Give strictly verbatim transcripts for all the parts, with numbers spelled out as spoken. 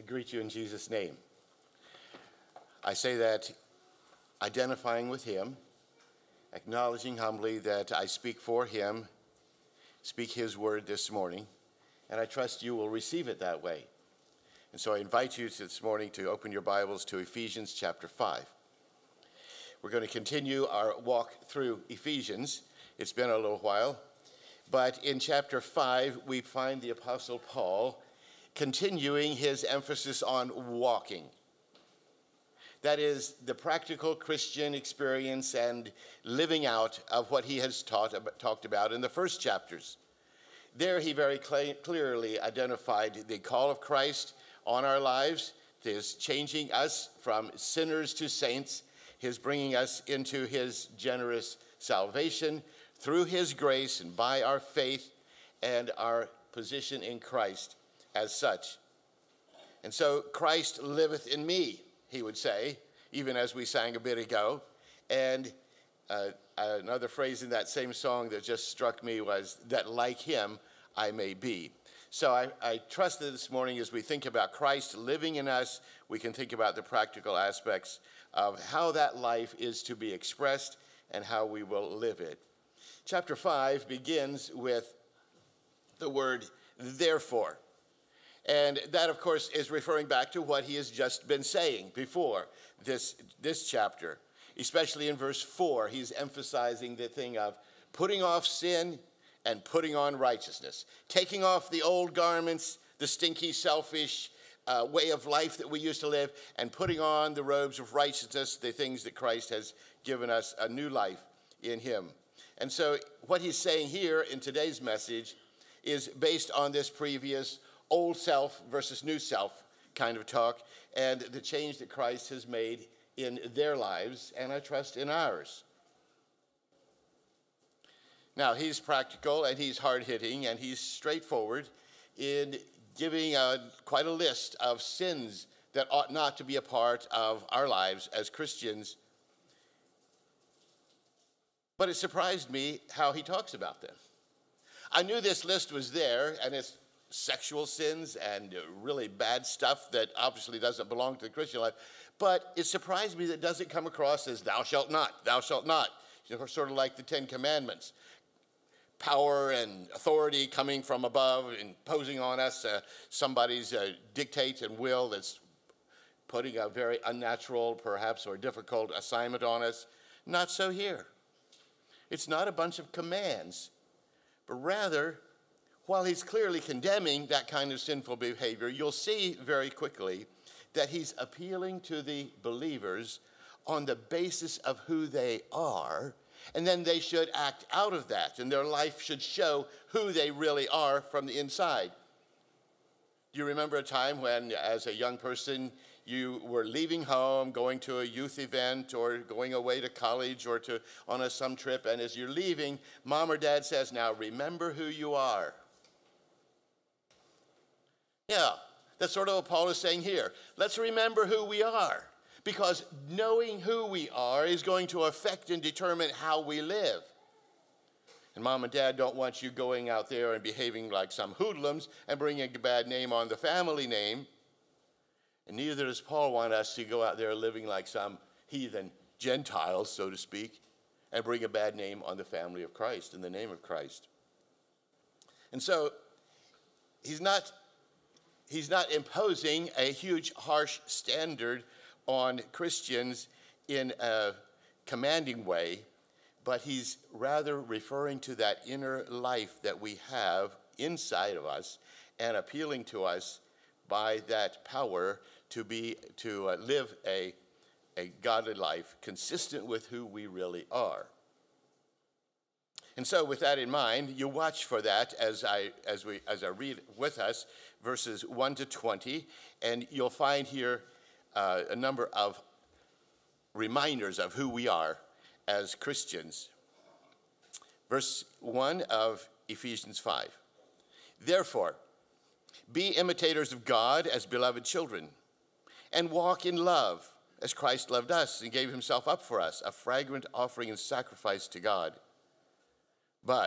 greet you in Jesus' name. I say that identifying with him, acknowledging humbly that I speak for him, speak his word this morning, and I trust you will receive it that way. And so I invite you this morning to open your Bibles to Ephesians chapter five. We're going to continue our walk through Ephesians. It's been a little while, but in chapter five, we find the Apostle Paul continuing his emphasis on walking. That is the practical Christian experience and living out of what he has taught, talked about in the first chapters. There he very cl- clearly identified the call of Christ on our lives, his changing us from sinners to saints, his bringing us into his generous salvation through his grace and by our faith and our position in Christ as such. And so Christ liveth in me, he would say, even as we sang a bit ago. And uh, another phrase in that same song that just struck me was that like him I may be. So I, I trust that this morning as we think about Christ living in us, we can think about the practical aspects of how that life is to be expressed and how we will live it. Chapter five begins with the word therefore. And that, of course, is referring back to what he has just been saying before this, this chapter. Especially in verse four, he's emphasizing the thing of putting off sin and putting on righteousness. Taking off the old garments, the stinky, selfish uh, way of life that we used to live, and putting on the robes of righteousness, the things that Christ has given us, a new life in him. And so what he's saying here in today's message is based on this previous old self versus new self kind of talk, and the change that Christ has made in their lives, and I trust in ours. Now, he's practical, and he's hard-hitting, and he's straightforward in giving a, quite a list of sins that ought not to be a part of our lives as Christians. But it surprised me how he talks about them. I knew this list was there, and it's sexual sins and really bad stuff that obviously doesn't belong to the Christian life. But it surprised me that it doesn't come across as thou shalt not, thou shalt not. You know, sort of like the Ten Commandments. Power and authority coming from above, imposing on us uh, somebody's uh, dictate and will that's putting a very unnatural, perhaps, or difficult assignment on us. Not so here. It's not a bunch of commands, but rather, while he's clearly condemning that kind of sinful behavior, you'll see very quickly that he's appealing to the believers on the basis of who they are, and then they should act out of that, and their life should show who they really are from the inside. Do you remember a time when, as a young person, you were leaving home, going to a youth event, or going away to college, or to on a some trip, and as you're leaving, mom or dad says, now remember who you are. Yeah, that's sort of what Paul is saying here. Let's remember who we are, because knowing who we are is going to affect and determine how we live. And mom and dad don't want you going out there and behaving like some hoodlums and bringing a bad name on the family name. And neither does Paul want us to go out there living like some heathen Gentiles, so to speak, and bring a bad name on the family of Christ, in the name of Christ. And so he's not... He's not imposing a huge, harsh standard on Christians in a commanding way, but he's rather referring to that inner life that we have inside of us and appealing to us by that power to be to uh, live a, a godly life consistent with who we really are. And so with that in mind, you watch for that as I as we as I read with us verses one to twenty, and you'll find here uh, a number of reminders of who we are as Christians. Verse one of Ephesians five. Therefore, be imitators of God as beloved children, and walk in love as Christ loved us and gave himself up for us, a fragrant offering and sacrifice to God. But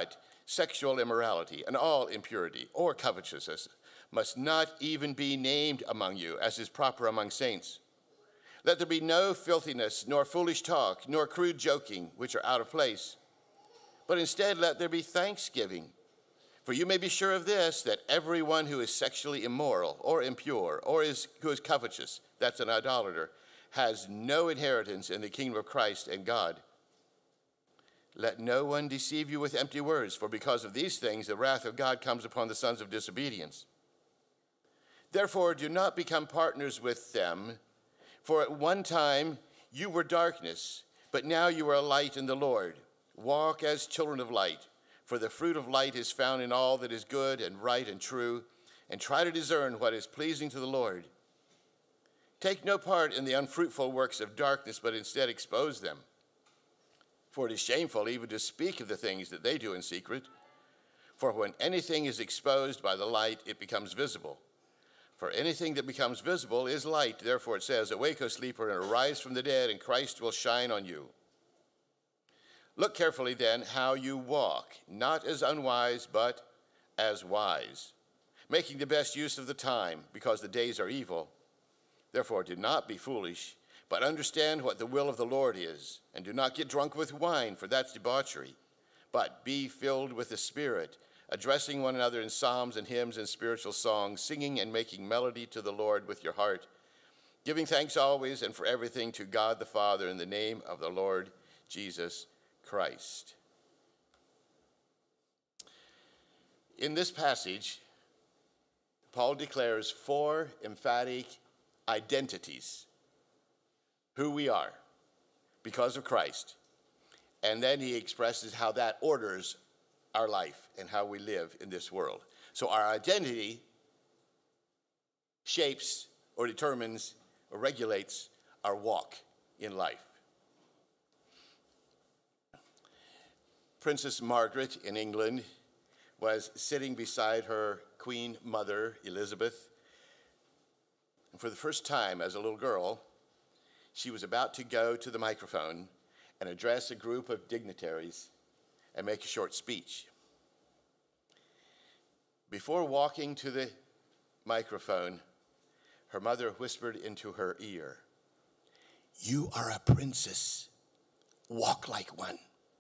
Sexual immorality and all impurity or covetousness must not even be named among you, as is proper among saints. Let there be no filthiness, nor foolish talk, nor crude joking, which are out of place. But instead let there be thanksgiving. For you may be sure of this, that everyone who is sexually immoral or impure or is, who is covetous, that's an idolater, has no inheritance in the kingdom of Christ and God. Let no one deceive you with empty words, for because of these things the wrath of God comes upon the sons of disobedience. Therefore do not become partners with them, for at one time you were darkness, but now you are a light in the Lord. Walk as children of light, for the fruit of light is found in all that is good and right and true, and try to discern what is pleasing to the Lord. Take no part in the unfruitful works of darkness, but instead expose them. For it is shameful even to speak of the things that they do in secret. For when anything is exposed by the light, it becomes visible. For anything that becomes visible is light. Therefore it says, awake, O sleeper, and arise from the dead, and Christ will shine on you. Look carefully then how you walk, not as unwise, but as wise, making the best use of the time, because the days are evil. Therefore do not be foolish, but understand what the will of the Lord is, and do not get drunk with wine, for that's debauchery, but be filled with the Spirit, addressing one another in psalms and hymns and spiritual songs, singing and making melody to the Lord with your heart, giving thanks always and for everything to God the Father in the name of the Lord Jesus Christ. In this passage, Paul declares four emphatic identities: who we are because of Christ, and then he expresses how that orders our life and how we live in this world. So our identity shapes or determines or regulates our walk in life. Princess Margaret in England was sitting beside her Queen Mother Elizabeth. And for the first time as a little girl, she was about to go to the microphone and address a group of dignitaries and make a short speech. Before walking to the microphone, her mother whispered into her ear, "You are a princess. Walk like one."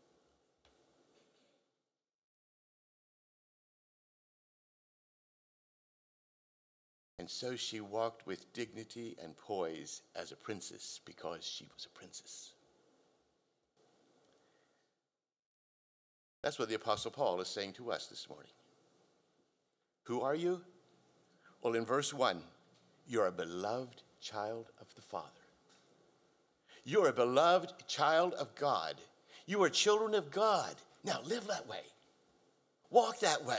And so she walked with dignity and poise as a princess because she was a princess. That's what the Apostle Paul is saying to us this morning. Who are you? Well, in verse one, you're a beloved child of the Father. You're a beloved child of God. You are children of God. Now live that way. Walk that way.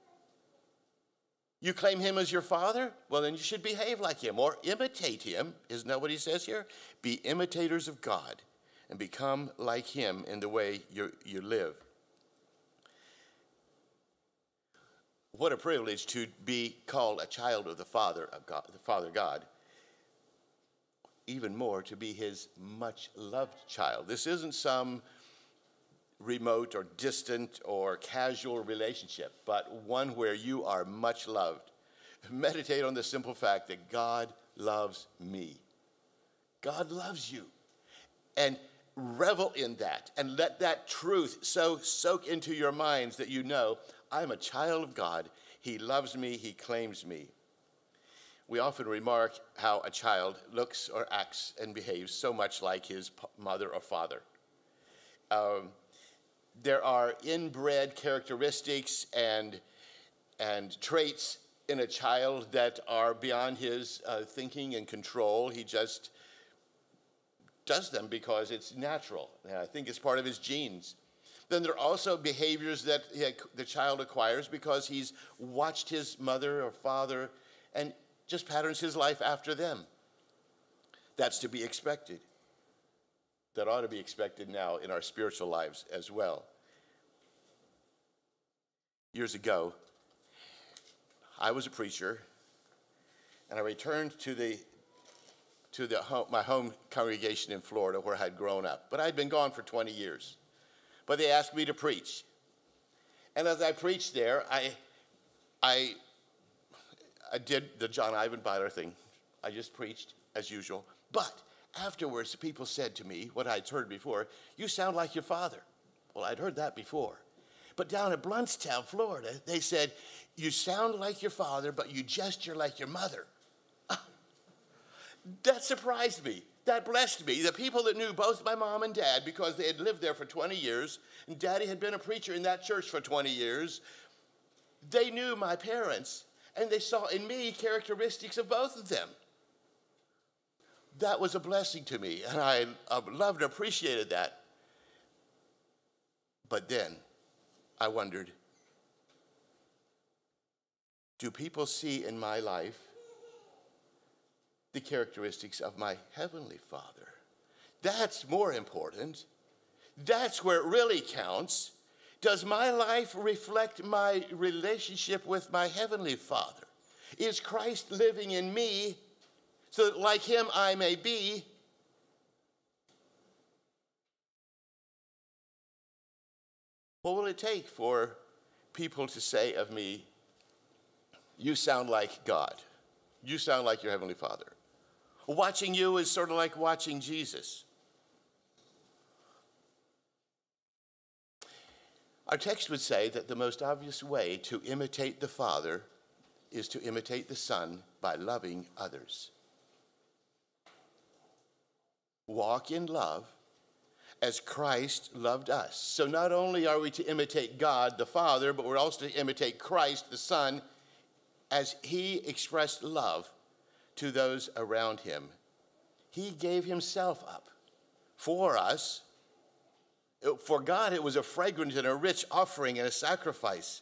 You claim him as your father? Well, then you should behave like him or imitate him. Isn't that what he says here? Be imitators of God and become like him in the way you, you live. What a privilege to be called a child of the Father of God, the Father God. Even more, to be his much loved child. This isn't some remote or distant or casual relationship, but one where you are much loved. Meditate on the simple fact that God loves me. God loves you. And revel in that and let that truth so soak into your minds that you know, I'm a child of God. He loves me. He claims me. We often remark how a child looks or acts and behaves so much like his mother or father. Um, There are inbred characteristics and, and traits in a child that are beyond his uh, thinking and control. He just does them because it's natural. And I think it's part of his genes. Then there are also behaviors that he, the child acquires because he's watched his mother or father and just patterns his life after them. That's to be expected. That ought to be expected now in our spiritual lives as well. Years ago, I was a preacher, and I returned to the to the home, my home congregation in Florida where I had grown up. But I'd been gone for twenty years. But they asked me to preach. And as I preached there, I, I, I did the John Ivan Byler thing. I just preached as usual. But afterwards, people said to me what I'd heard before, "You sound like your father." Well, I'd heard that before. But down at Bluntstown, Florida, they said, "You sound like your father, but you gesture like your mother." That surprised me. That blessed me. The people that knew both my mom and dad, because they had lived there for twenty years, and Daddy had been a preacher in that church for twenty years, they knew my parents, and they saw in me characteristics of both of them. That was a blessing to me, and I, I loved and appreciated that. But then I wondered, do people see in my life the characteristics of my Heavenly Father? That's more important. That's where it really counts. Does my life reflect my relationship with my Heavenly Father? Is Christ living in me so that like him I may be? What will it take for people to say of me, "You sound like God. You sound like your Heavenly Father"? Watching you is sort of like watching Jesus. Our text would say that the most obvious way to imitate the Father is to imitate the Son by loving others. Walk in love as Christ loved us. So not only are we to imitate God the Father, but we're also to imitate Christ the Son as he expressed love to those around him. He gave himself up for us. For God, it was a fragrant and a rich offering and a sacrifice.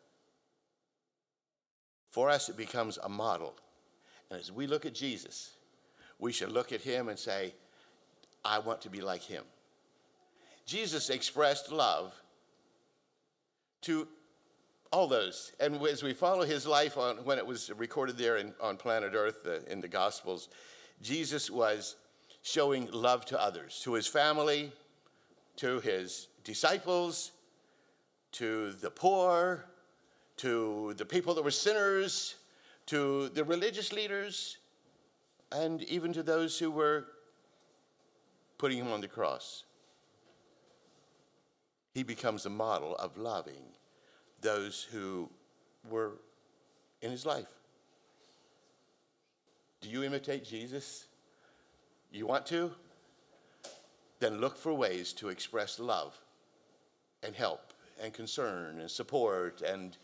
For us, it becomes a model. And as we look at Jesus, we should look at him and say, "I want to be like him." Jesus expressed love to all those. And as we follow his life on when it was recorded there in, on planet Earth uh, in the Gospels, Jesus was showing love to others, to his family, to his disciples, to the poor, to the people that were sinners, to the religious leaders, and even to those who were putting him on the cross. He becomes a model of loving those who were in his life. Do you imitate Jesus? You want to? Then look for ways to express love and help and concern and support and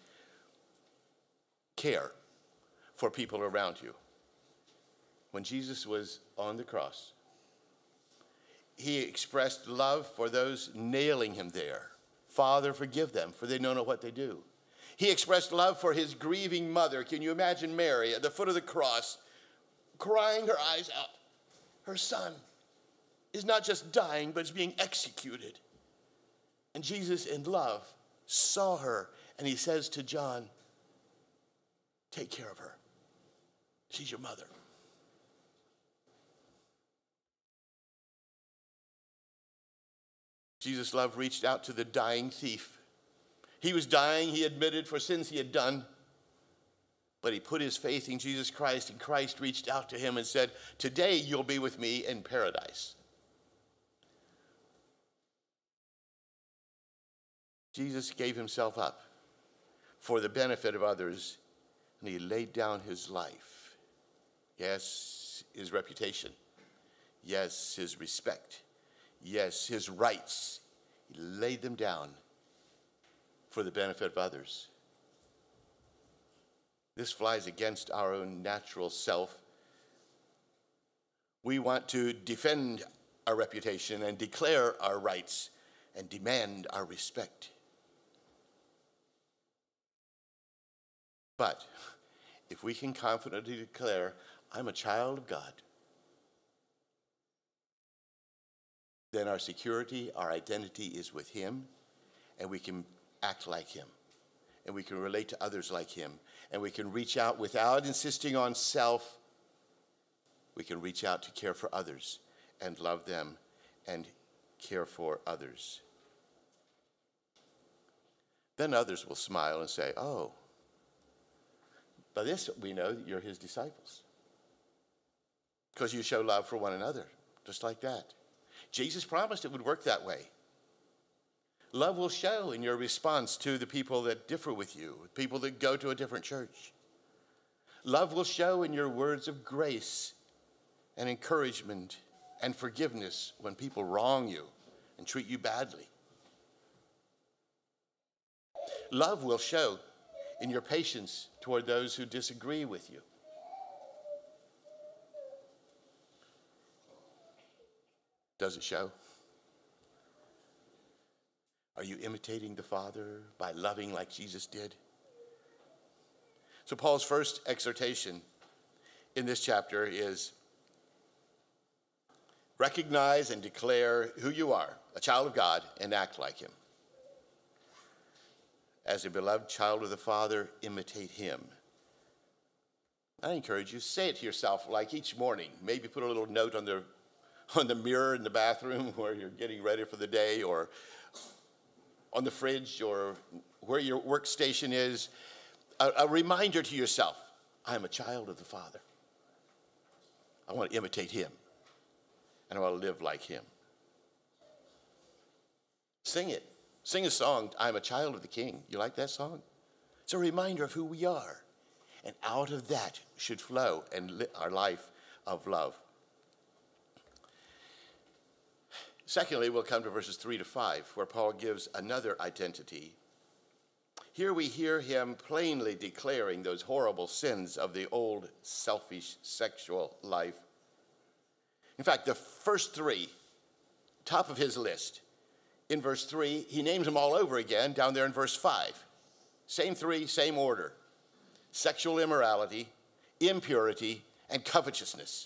care for people around you. When Jesus was on the cross, he expressed love for those nailing him there. "Father, forgive them, for they don't know what they do." He expressed love for his grieving mother. Can you imagine Mary at the foot of the cross, crying her eyes out? Her son is not just dying, but is being executed. And Jesus, in love, saw her, and he says to John, "Take care of her. She's your mother." Jesus' love reached out to the dying thief. He was dying, he admitted, for sins he had done. But he put his faith in Jesus Christ, and Christ reached out to him and said, "Today you'll be with me in paradise." Jesus gave himself up for the benefit of others, and he laid down his life. Yes, his reputation. Yes, his respect. Yes, his rights. He laid them down for the benefit of others. This flies against our own natural self. We want to defend our reputation and declare our rights and demand our respect. But if we can confidently declare, "I'm a child of God," then our security, our identity is with him, and we can act like him, and we can relate to others like him, and we can reach out without insisting on self. We can reach out to care for others and love them and care for others. then others will smile and say, oh, by this we know that you're his disciples. Because you show love for one another, just like that. Jesus promised it would work that way. Love will show in your response to the people that differ with you, people that go to a different church. Love will show in your words of grace and encouragement and forgiveness when people wrong you and treat you badly. Love will show in your patience toward those who disagree with you. Does it show? Are you imitating the Father by loving like Jesus did? So Paul's first exhortation in this chapter is recognize and declare who you are, a child of God, and act like him. As a beloved child of the Father, imitate him. I encourage you, say it to yourself like each morning. Maybe put a little note on the, on the mirror in the bathroom where you're getting ready for the day, or on the fridge, or where your workstation is. A, a reminder to yourself, I am a child of the Father. I want to imitate him, and I want to live like him. Sing it. Sing a song, I am a child of the King. You like that song? It's a reminder of who we are. And out of that should flow and live our life of love. Secondly, we'll come to verses three to five, where Paul gives another identity. Here we hear him plainly declaring those horrible sins of the old selfish sexual life. In fact, the first three, top of his list, in verse three, he names them all over again down there in verse five. Same three, same order. Sexual immorality, impurity, and covetousness.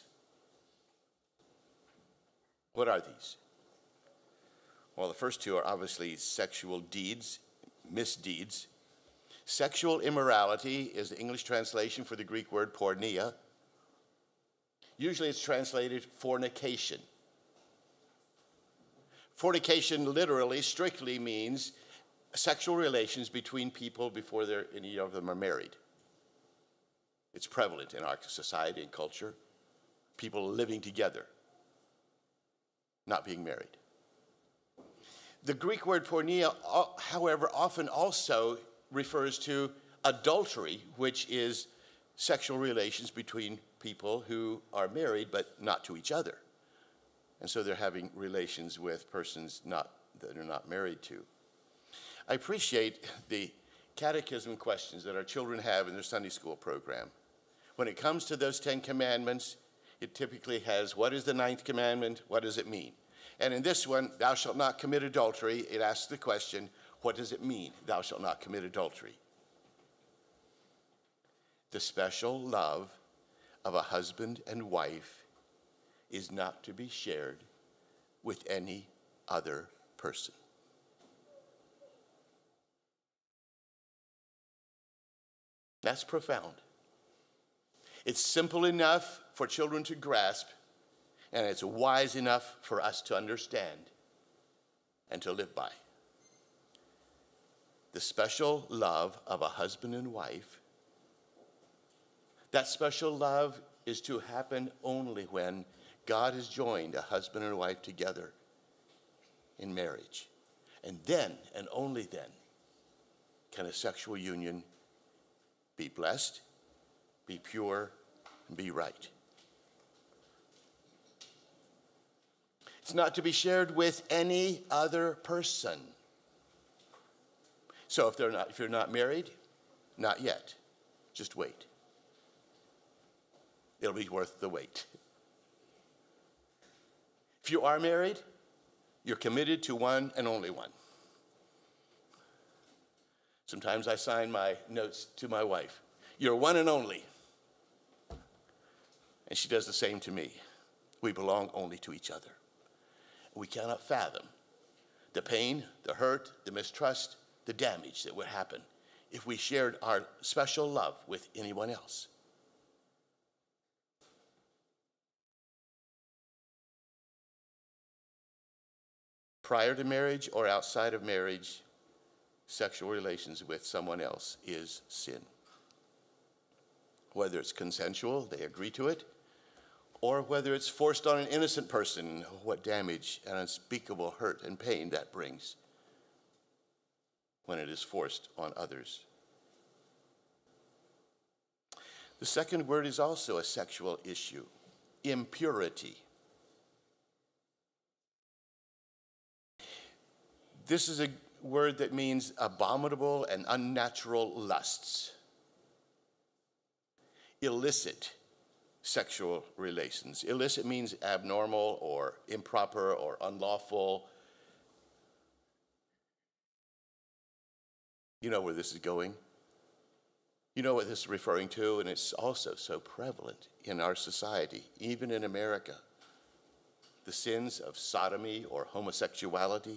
What are these? Well, the first two are obviously sexual deeds, misdeeds. Sexual immorality is the English translation for the Greek word porneia. Usually it's translated fornication. Fornication literally, strictly means sexual relations between people before they're, any of them are married. It's prevalent in our society and culture. People living together, not being married. The Greek word porneia, however, often also refers to adultery, which is sexual relations between people who are married but not to each other. And so they're having relations with persons not, that are not married to. I appreciate the catechism questions that our children have in their Sunday school program. When it comes to those Ten Commandments, it typically has, what is the ninth commandment? What does it mean? And in this one, thou shalt not commit adultery, it asks the question, what does it mean, thou shalt not commit adultery? The special love of a husband and wife is not to be shared with any other person. That's profound. It's simple enough for children to grasp, and it's wise enough for us to understand and to live by. The special love of a husband and wife, that special love is to happen only when God has joined a husband and wife together in marriage. And then, and only then, can a sexual union be blessed, be pure, and be right. It's not to be shared with any other person. So if they're not, if you're not married, not yet. Just wait. It'll be worth the wait. If you are married, you're committed to one and only one. Sometimes I sign my notes to my wife. You're one and only. And she does the same to me. We belong only to each other. We cannot fathom the pain, the hurt, the mistrust, the damage that would happen if we shared our special love with anyone else. Prior to marriage or outside of marriage, sexual relations with someone else is sin. Whether it's consensual, they agree to it, or whether it's forced on an innocent person, what damage and unspeakable hurt and pain that brings when it is forced on others. The second word is also a sexual issue: impurity. This is a word that means abominable and unnatural lusts, illicit sexual relations. Illicit means abnormal or improper or unlawful. You know where this is going. You know what this is referring to, and it's also so prevalent in our society, even in America. The sins of sodomy or homosexuality,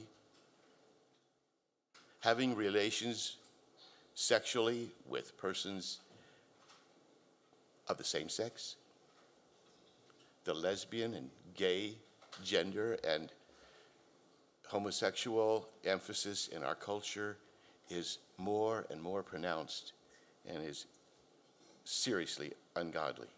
having relations sexually with persons of the same sex, the lesbian and gay gender and homosexual emphasis in our culture is more and more pronounced and is seriously ungodly.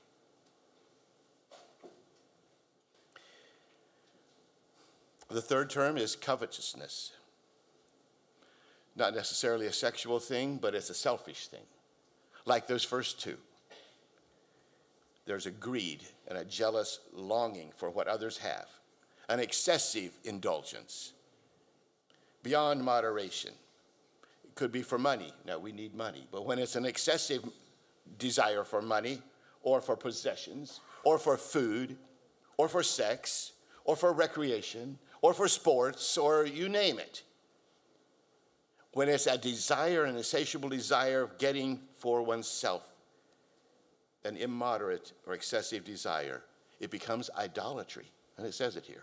The third term is covetousness. Not necessarily a sexual thing, but it's a selfish thing. Like those first two. There's a greed and a jealous longing for what others have, an excessive indulgence, beyond moderation. It could be for money. Now, we need money. But when it's an excessive desire for money, or for possessions, or for food, or for sex, or for recreation, or for sports, or you name it. When it's a desire, an insatiable desire of getting for oneself, an immoderate or excessive desire, it becomes idolatry. And it says it here.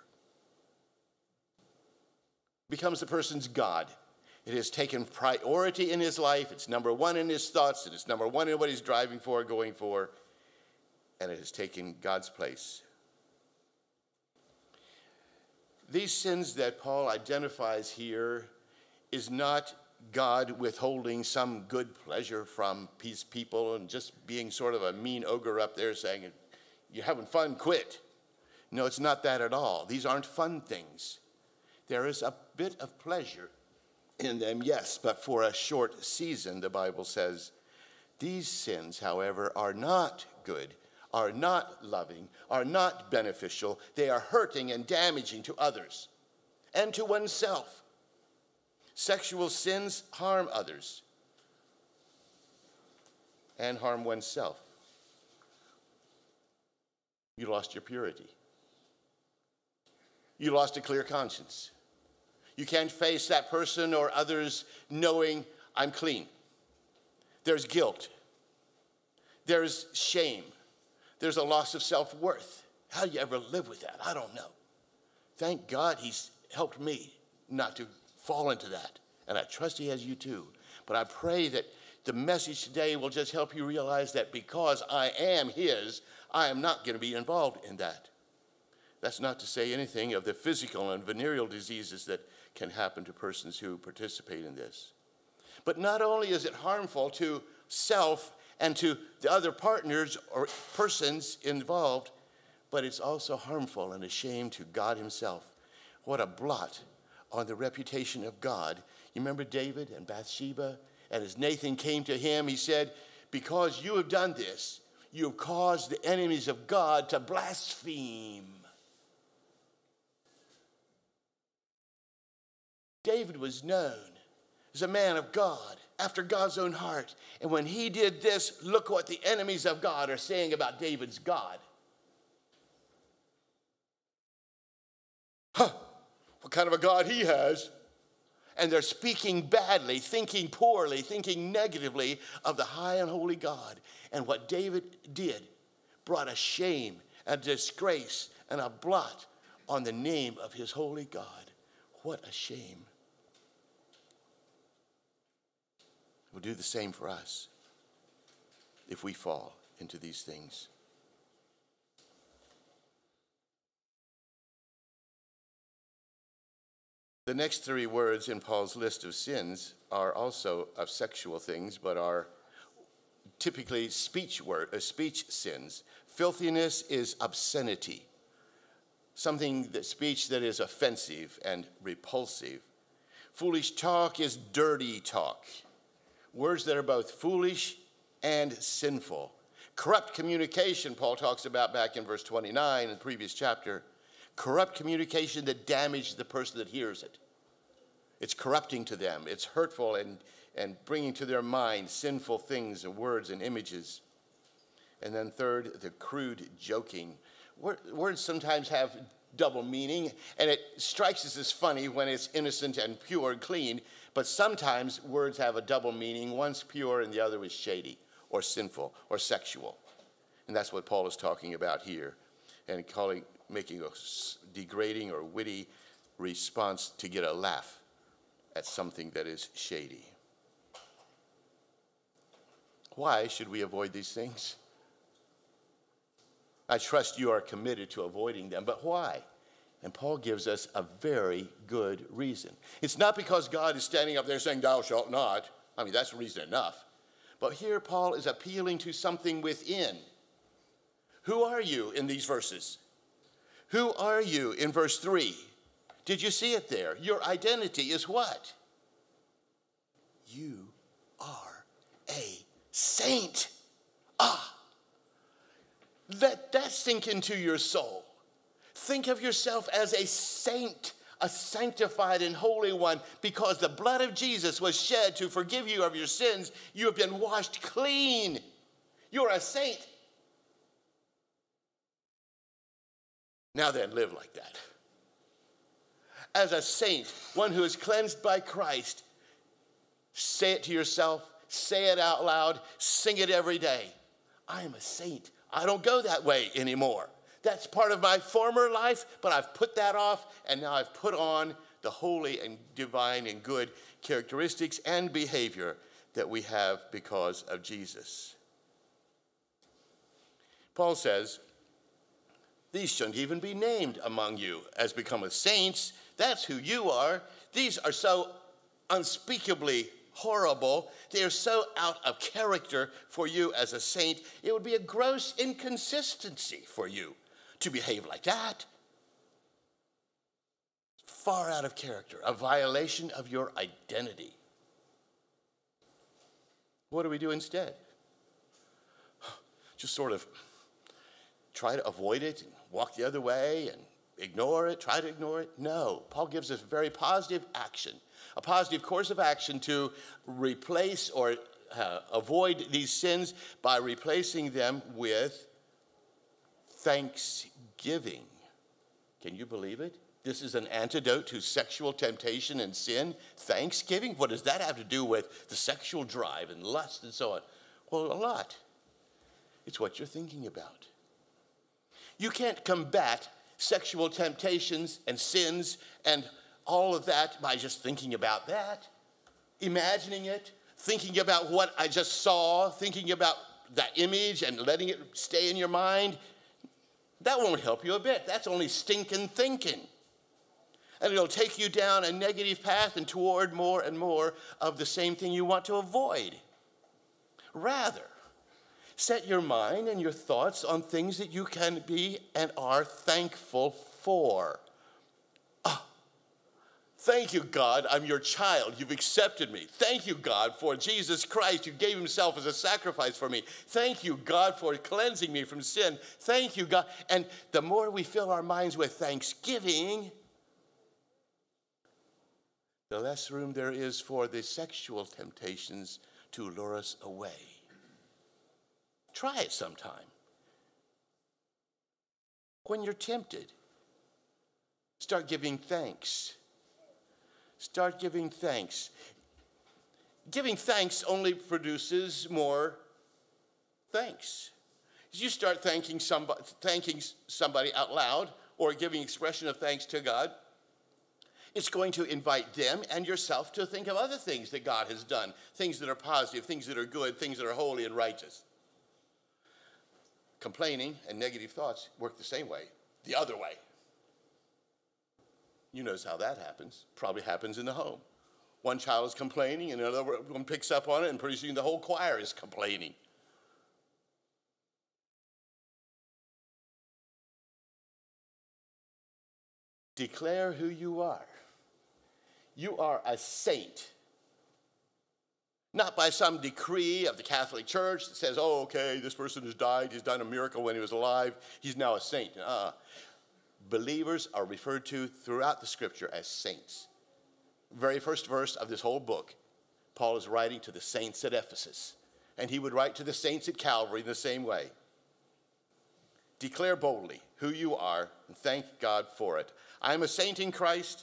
It becomes the person's God. It has taken priority in his life. It's number one in his thoughts. And it's number one in what he's driving for, going for. And it has taken God's place. These sins that Paul identifies here is not God withholding some good pleasure from his people and just being sort of a mean ogre up there saying, you're having fun, quit. No, it's not that at all. These aren't fun things. There is a bit of pleasure in them, yes, but for a short season, the Bible says. These sins, however, are not good, are not loving, are not beneficial. They are hurting and damaging to others and to oneself. Sexual sins harm others and harm oneself. You lost your purity. You lost a clear conscience. You can't face that person or others knowing I'm clean. There's guilt. There's shame. There's a loss of self-worth. How do you ever live with that? I don't know. Thank God he's helped me not to fall into that. And I trust he has you too. But I pray that the message today will just help you realize that because I am his, I am not going to be involved in that. That's not to say anything of the physical and venereal diseases that can happen to persons who participate in this. But not only is it harmful to self and to the other partners or persons involved, but it's also harmful and a shame to God himself. What a blot on the reputation of God. You remember David and Bathsheba? And as Nathan came to him, he said, because you have done this, you have caused the enemies of God to blaspheme. David was known as a man of God, after God's own heart. And when he did this, look what the enemies of God are saying about David's God. Huh, what kind of a God he has. And they're speaking badly, thinking poorly, thinking negatively of the high and holy God. And what David did brought a shame, a disgrace, and a blot on the name of his holy God. What a shame. It will do the same for us if we fall into these things. The next three words in Paul's list of sins are also of sexual things, but are typically speech word, uh, speech sins. Filthiness is obscenity, something that speech that is offensive and repulsive. Foolish talk is dirty talk, words that are both foolish and sinful. Corrupt communication, Paul talks about back in verse twenty-nine in the previous chapter. Corrupt communication that damages the person that hears it. It's corrupting to them. It's hurtful and, and bringing to their mind sinful things and words and images. And then third, the crude joking. Words sometimes have double meaning, and it strikes us as funny when it's innocent and pure and clean, but sometimes words have a double meaning. One's pure and the other is shady or sinful or sexual. And that's what Paul is talking about here, and calling, making a degrading or witty response to get a laugh at something that is shady. Why should we avoid these things? I trust you are committed to avoiding them, but why? And Paul gives us a very good reason. It's not because God is standing up there saying, thou shalt not. I mean, that's reason enough. But here Paul is appealing to something within. Who are you in these verses? Who are you in verse three? Did you see it there? Your identity is what? You are a saint. Ah, let that sink into your soul. Think of yourself as a saint, a sanctified and holy one, because the blood of Jesus was shed to forgive you of your sins. You have been washed clean. You're a saint. Now then, live like that. As a saint, one who is cleansed by Christ, say it to yourself, say it out loud, sing it every day. I am a saint. I don't go that way anymore. That's part of my former life, but I've put that off, and now I've put on the holy and divine and good characteristics and behavior that we have because of Jesus. Paul says, these shouldn't even be named among you as becometh saints. That's who you are. These are so unspeakably horrible. They are so out of character for you as a saint. It would be a gross inconsistency for you to behave like that. Far out of character, a violation of your identity. What do we do instead? Just sort of try to avoid it, and walk the other way, and ignore it, try to ignore it? No. Paul gives us very positive action, a positive course of action to replace or uh, avoid these sins by replacing them with thanksgiving. Can you believe it? This is an antidote to sexual temptation and sin. Thanksgiving? What does that have to do with the sexual drive and lust and so on? Well, a lot. It's what you're thinking about. You can't combat sexual temptations and sins and all of that by just thinking about that, imagining it, thinking about what I just saw, thinking about that image and letting it stay in your mind. That won't help you a bit. That's only stinking thinking. And it'll take you down a negative path and toward more and more of the same thing you want to avoid. Rather, set your mind and your thoughts on things that you can be and are thankful for. Oh, thank you, God, I'm your child. You've accepted me. Thank you, God, for Jesus Christ, who gave himself as a sacrifice for me. Thank you, God, for cleansing me from sin. Thank you, God. And the more we fill our minds with thanksgiving, the less room there is for the sexual temptations to lure us away. Try it sometime. When you're tempted, start giving thanks. Start giving thanks. Giving thanks only produces more thanks. As you start thanking somebody, thanking somebody out loud or giving expression of thanks to God, it's going to invite them and yourself to think of other things that God has done, things that are positive, things that are good, things that are holy and righteous. Complaining and negative thoughts work the same way, the other way. You notice how that happens. Probably happens in the home. One child is complaining, and another one picks up on it, and pretty soon the whole choir is complaining. Declare who you are. You are a saint. Not by some decree of the Catholic Church that says, oh, okay, this person has died, he's done a miracle when he was alive, he's now a saint. Uh, believers are referred to throughout the Scripture as saints. Very first verse of this whole book, Paul is writing to the saints at Ephesus, and he would write to the saints at Calvary in the same way. Declare boldly who you are, and thank God for it. I am a saint in Christ.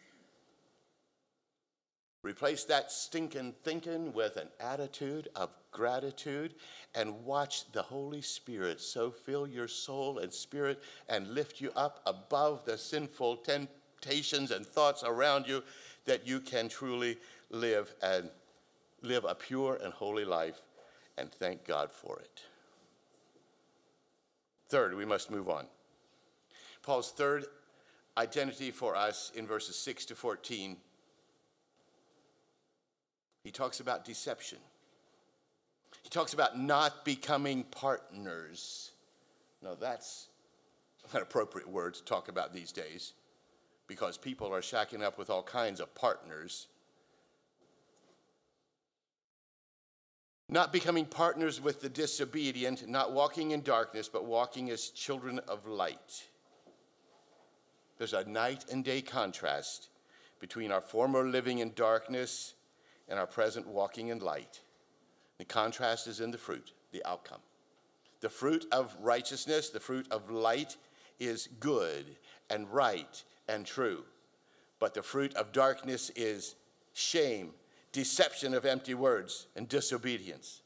Replace that stinking thinking with an attitude of gratitude, and watch the Holy Spirit so fill your soul and spirit and lift you up above the sinful temptations and thoughts around you, that you can truly live and live a pure and holy life, and thank God for it. Third, we must move on. Paul's third identity for us in verses six to fourteen, he talks about deception. He talks about not becoming partners. Now, that's an appropriate word to talk about these days, because people are shacking up with all kinds of partners. Not becoming partners with the disobedient, not walking in darkness, but walking as children of light. There's a night and day contrast between our former living in darkness and our present walking in light. The contrast is in the fruit, the outcome. The fruit of righteousness, the fruit of light, is good and right and true. But the fruit of darkness is shame, deception of empty words, and disobedience.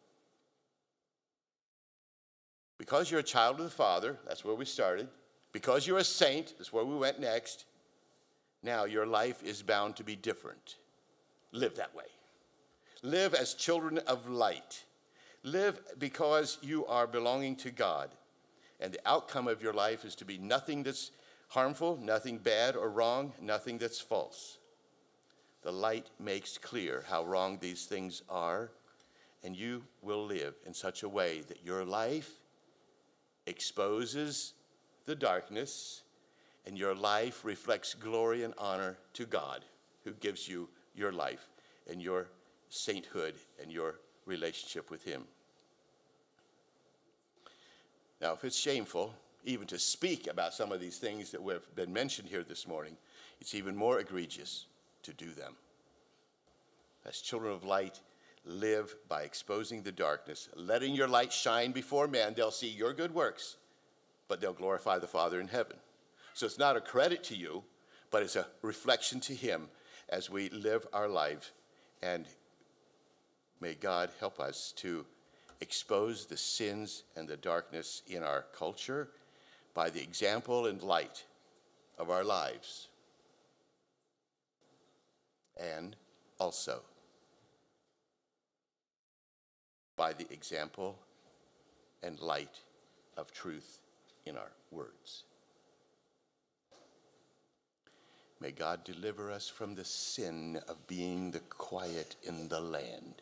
Because you're a child of the Father, that's where we started. Because you're a saint, that's where we went next. Now your life is bound to be different. Live that way. Live as children of light. Live because you are belonging to God. And the outcome of your life is to be nothing that's harmful, nothing bad or wrong, nothing that's false. The light makes clear how wrong these things are, and you will live in such a way that your life exposes the darkness, and your life reflects glory and honor to God, who gives you your life and your sainthood and your relationship with him. Now, if it's shameful even to speak about some of these things that have been mentioned here this morning, it's even more egregious to do them. As children of light, live by exposing the darkness, letting your light shine before men. They'll see your good works, but they'll glorify the Father in heaven. So it's not a credit to you, but it's a reflection to him as we live our life. And may God help us to expose the sins and the darkness in our culture by the example and light of our lives. And also by the example and light of truth in our words. May God deliver us from the sin of being the quiet in the land.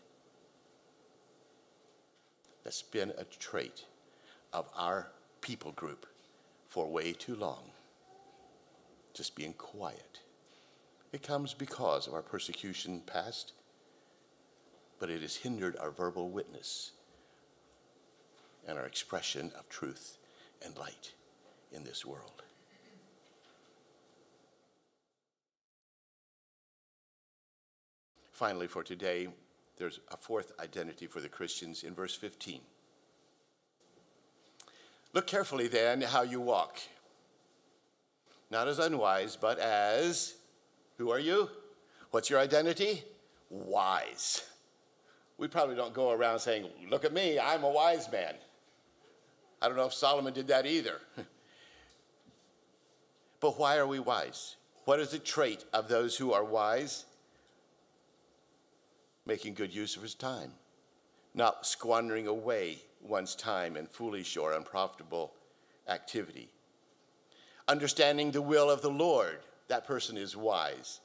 That's been a trait of our people group for way too long. Just being quiet. It comes because of our persecution past, but it has hindered our verbal witness and our expression of truth and light in this world. Finally, for today, there's a fourth identity for the Christians in verse fifteen. Look carefully then how you walk, not as unwise, but as, who are you? What's your identity? Wise. We probably don't go around saying, look at me, I'm a wise man. I don't know if Solomon did that either. But why are we wise? What is the trait of those who are wise? Making good use of his time, not squandering away one's time in foolish or unprofitable activity. Understanding the will of the Lord, that person is wise.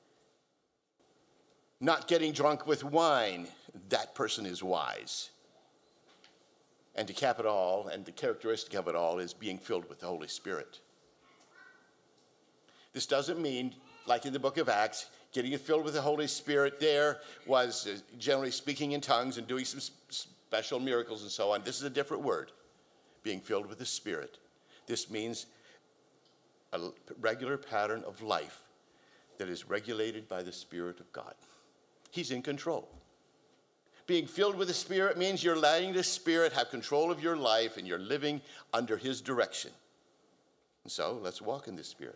Not getting drunk with wine, that person is wise. And to cap it all, and the characteristic of it all, is being filled with the Holy Spirit. This doesn't mean, like in the book of Acts, getting filled with the Holy Spirit there was uh, generally speaking in tongues and doing some special miracles and so on. This is a different word, being filled with the Spirit. This means a regular pattern of life that is regulated by the Spirit of God. He's in control. Being filled with the Spirit means you're letting the Spirit have control of your life and you're living under His direction. And so let's walk in the Spirit.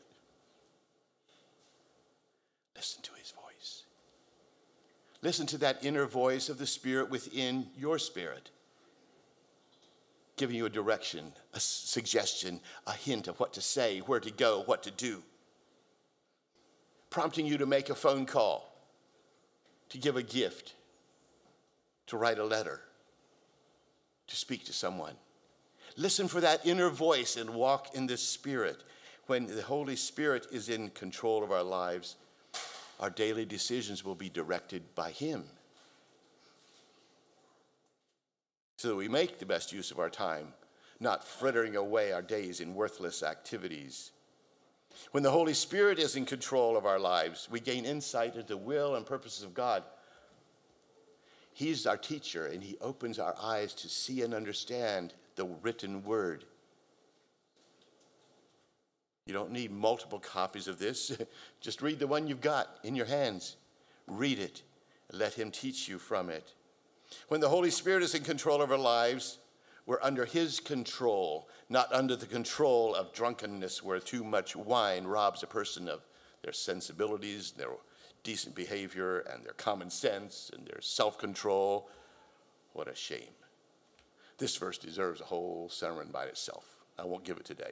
Listen to His voice. Listen to that inner voice of the Spirit within your spirit, giving you a direction, a suggestion, a hint of what to say, where to go, what to do. Prompting you to make a phone call, to give a gift, to write a letter, to speak to someone. Listen for that inner voice and walk in the Spirit. When the Holy Spirit is in control of our lives, our daily decisions will be directed by Him, so that we make the best use of our time, not frittering away our days in worthless activities. When the Holy Spirit is in control of our lives, we gain insight into the will and purposes of God. He's our teacher, and He opens our eyes to see and understand the written word. You don't need multiple copies of this. Just read the one you've got in your hands. Read it. Let Him teach you from it. When the Holy Spirit is in control of our lives, we're under His control, not under the control of drunkenness, where too much wine robs a person of their sensibilities, their decent behavior, and their common sense, and their self-control. What a shame. This verse deserves a whole sermon by itself. I won't give it today.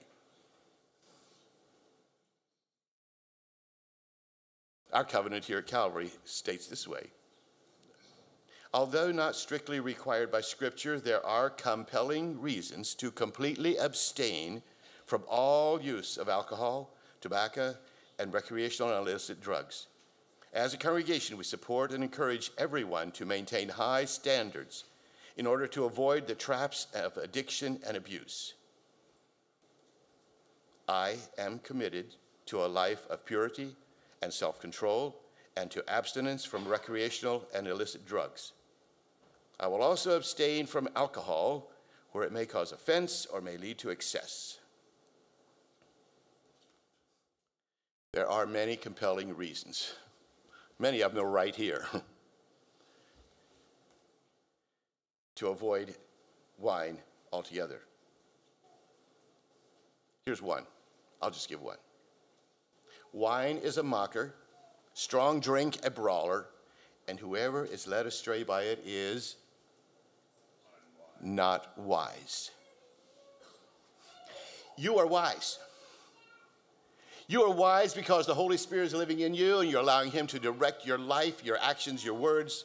Our covenant here at Calvary states this way: although not strictly required by Scripture, there are compelling reasons to completely abstain from all use of alcohol, tobacco, and recreational and illicit drugs. As a congregation, we support and encourage everyone to maintain high standards in order to avoid the traps of addiction and abuse. I am committed to a life of purity and self-control, and to abstinence from recreational and illicit drugs. I will also abstain from alcohol, where it may cause offense or may lead to excess. There are many compelling reasons. Many of them are right here. To avoid wine altogether. Here's one. I'll just give one. Wine is a mocker, strong drink a brawler, and whoever is led astray by it is not wise. You are wise. You are wise because the Holy Spirit is living in you and you're allowing Him to direct your life, your actions, your words.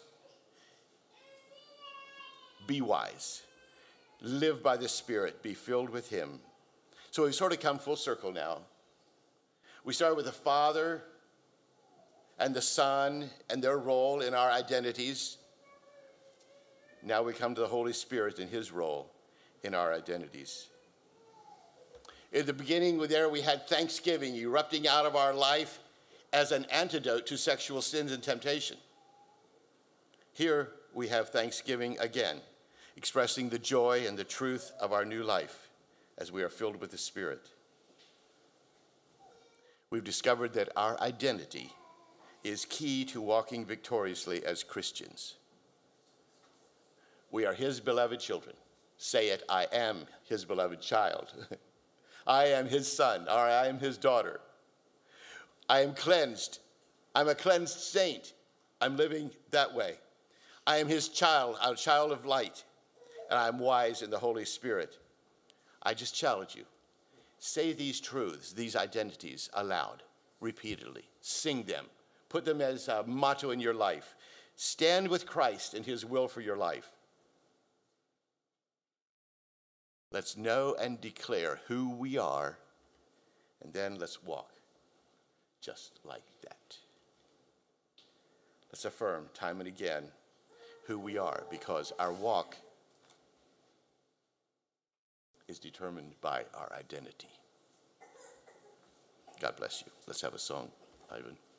Be wise. Live by the Spirit. Be filled with Him. So we've sort of come full circle now. We started with the Father and the Son and their role in our identities. Now we come to the Holy Spirit and His role in our identities. In the beginning there we had thanksgiving erupting out of our life as an antidote to sexual sins and temptation. Here we have thanksgiving again, expressing the joy and the truth of our new life as we are filled with the Spirit. We've discovered that our identity is key to walking victoriously as Christians. We are His beloved children. Say it, I am His beloved child. I am His son, or I am His daughter. I am cleansed. I'm a cleansed saint. I'm living that way. I am His child, a child of light, and I'm wise in the Holy Spirit. I just challenge you. Say these truths, these identities aloud, repeatedly. Sing them. Put them as a motto in your life. Stand with Christ and His will for your life. Let's know and declare who we are, and then let's walk just like that. Let's affirm time and again who we are, because our walk is determined by our identity. God bless you. Let's have a song, Ivan.